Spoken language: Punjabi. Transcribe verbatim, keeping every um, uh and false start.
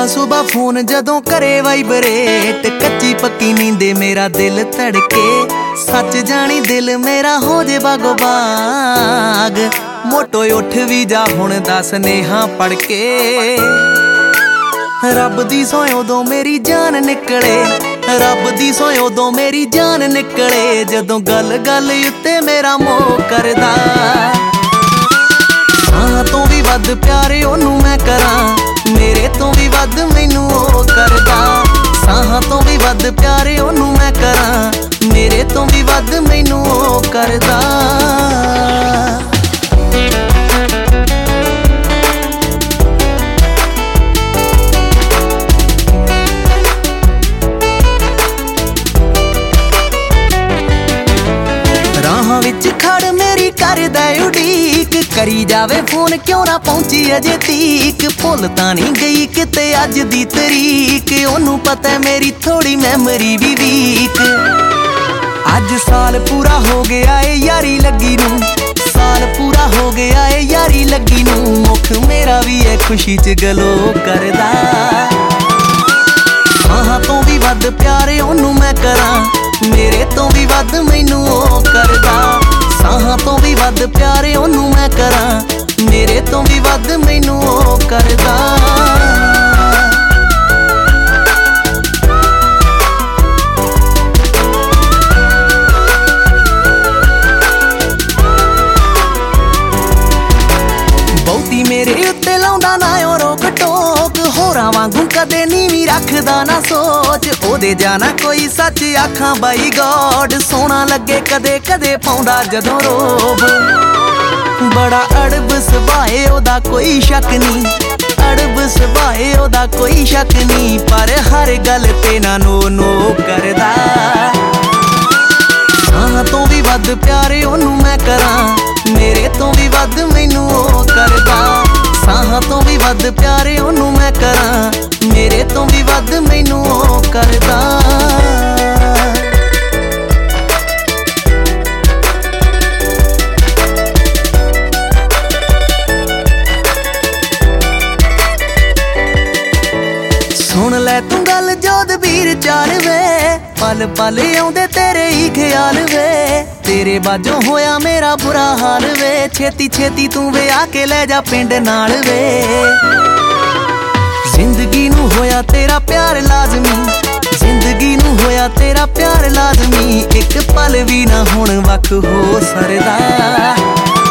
ਸੁਬਾ ਫੋਨ ਜਦੋਂ ਕਰੇ ਵਾਈਬਰੇਟ, ਕੱਚੀ ਪੱਕੀ ਨੀਂਦੇ ਮੇਰਾ ਦਿਲ ਧੜਕੇ। ਸੱਚ ਜਾਣੀ ਦਿਲ ਮੇਰਾ ਹੋ ਜੇ ਬਾਗੋ ਬਾਗ, ਮੋਟੋ ਉੱਠ ਵੀ ਜਾ ਹੁਣ ਦਸ ਨੇਹਾ ਪੜ ਕੇ। ਰੱਬ ਦੀ ਸੋਏ ਉਦੋਂ ਮੇਰੀ ਜਾਨ ਨਿਕਲੇ, ਰੱਬ ਦੀ ਸੋਏ ਉਦੋਂ ਮੇਰੀ ਜਾਨ ਨਿਕਲੇ, ਜਦੋਂ ਗੱਲ ਗੱਲ ਉੱਤੇ ਮੇਰਾ ਮੋਹ ਕਰਦਾ। ਸਾਹਾਂ ਤੋਂ ਵੀ ਵੱਧ ਪਿਆਰੇ ਉਹਨੂੰ ਮੈਂ ਕਰਾਂ, ਮੇਰੇ ਤੋਂ ਵੀ ਵੱਧ ਮੈਨੂੰ ਉਹ ਕਰਦਾ। ਸਾਹਾਂ ਤੋਂ ਵੀ ਵੱਧ ਪਿਆਰੇ ਉਹਨੂੰ ਮੈਂ ਕਰਾਂ, ਮੇਰੇ ਤੋਂ ਵੀ ਵੱਧ ਮੈਨੂੰ ਉਹ ਕਰਦਾ। ਰਾਹਾਂ ਵਿੱਚ ਖੜ ਮੇਰੀ ਕਰਦਾ ਉਡੀਕ, ਕਰੀ ਜਾਵੇ ਫੋਨ ਕਿਉਂ ਨਾ ਪਹੁੰਚੀ ਅਜੇ ਤੀਕ। ਭੁੱਲ ਤਾਂ ਨਹੀਂ ਗਈ ਕਿਤੇ ਅੱਜ ਦੀ ਤਰੀਕ, ਉਹਨੂੰ ਪਤਾ ਮੇਰੀ ਥੋੜੀ ਮੈਮਰੀ ਵੀ ਵੀਕ। ਅੱਜ ਸਾਲ ਪੂਰਾ ਹੋ ਗਿਆ ਏ ਯਾਰੀ ਲੱਗੀ ਨੂੰ, ਸਾਲ ਪੂਰਾ ਹੋ ਗਿਆ ਏ ਯਾਰੀ ਲੱਗੀ ਨੂੰ। ਮੁੱਖ ਮੇਰਾ ਵੀ ਏ ਖੁਸ਼ੀ ਚ ਗਲੋ ਕਰਦਾ। ਸਾਹਾਂ ਤੋਂ ਵੀ ਵੱਧ ਪਿਆਰੇ ਉਹਨੂੰ ਮੈਂ ਕਰਾਂ, ਮੇਰੇ ਤੋਂ ਵੀ ਵੱਧ ਮੈਨੂੰ ਉਹ ਕਰਦਾ। ਸਾਹਾਂ ਤੋਂ ਵੀ ਵੱਧ ਪਿਆਰੇ ਉਹਨੂੰ ਮੈਂ ਕਰਾਂ, ਮੇਰੇ ਤੋਂ ਵੀ ਵੱਧ ਮੈਨੂੰ ਉਹ ਕਰਦਾ। ਬਹੁਤੀ ਮੇਰੇ ਉੱਤੇ ਲਾਉਂਦਾ ਨਾ ਉਹ ਰੋਕ ਟੋਕ, ਹੋਰਾਂ ਵਾਂਗੂ ਕਦੇ ਨੀਵੀਂ ਰੱਖਦਾ ਨਾ ਸੋਚ। ਉਹਦੇ ਜਾਣਾ ਕੋਈ ਸੱਚ ਆਖਾਂ ਬਾਈ ਗੋਡ, ਸੋਹਣਾ ਲੱਗੇ ਕਦੇ ਕਦੇ ਪਾਉਂਦਾ ਜਦੋਂ ਰੋਬ। ਬੜਾ ਅੜਬ ਸੁਭਾਏ ਉਹਦਾ ਕੋਈ ਸ਼ੱਕ ਨਹੀਂ, ਅੜਬ ਸੁਭਾਏ ਉਹਦਾ ਕੋਈ ਸ਼ੱਕ ਨਹੀਂ, ਪਰ ਹਰ ਗੱਲ ਤੇ ਨਾ ਨੋ ਨੋ ਕਰਦਾ। ਸਾਹਾਂ ਤੋਂ ਵੀ ਵੱਧ ਪਿਆਰੇ ਉਹਨੂੰ ਮੈਂ ਕਰਾਂ, ਮੇਰੇ ਤੋਂ ਵੀ ਵੱਧ ਮੈਨੂੰ ਉਹ ਕਰਦਾ। ਸਾਹਾਂ ਤੋਂ ਵੀ ਵੱਧ ਪਿਆਰੇ ਉਹਨੂੰ ਮੈਂ ਕਰਾਂ, ਮੇਰੇ ਤੋਂ ਵੀ ਵੱਧ ਮੈਨੂੰ ਉਹ ਕਰਦਾ। ਸੁਣ ਲੈ ਤੂੰ ਗੱਲ ਜੋਧਬੀਰ ਚਾਰ ਵੇ, ਪਲ ਪਲ ਆਉਂਦੇ ਤੇਰੇ ਹੀ ਖਿਆਲ ਵੇ। ਤੇਰੇ ਬਾਝੋਂ ਹੋਇਆ ਮੇਰਾ ਬੁਰਾ ਹਾਲ ਵੇ, ਛੇਤੀ ਛੇਤੀ ਤੂੰ ਵਿਆਹ ਕੇ ਲੈ ਜਾ ਪਿੰਡ ਨਾਲ ਵੇ। ਜ਼ਿੰਦਗੀ ਨੂੰ ਹੋਇਆ ਤੇਰਾ ਪਿਆਰ ਲਾਜ਼ਮੀ, ਜ਼ਿੰਦਗੀ ਨੂੰ ਹੋਇਆ ਤੇਰਾ ਪਿਆਰ ਲਾਜ਼ਮੀ। ਇੱਕ ਪਲ ਵੀ ਨਾ ਹੁਣ ਵੱਖ ਹੋ ਸਰਦਾ।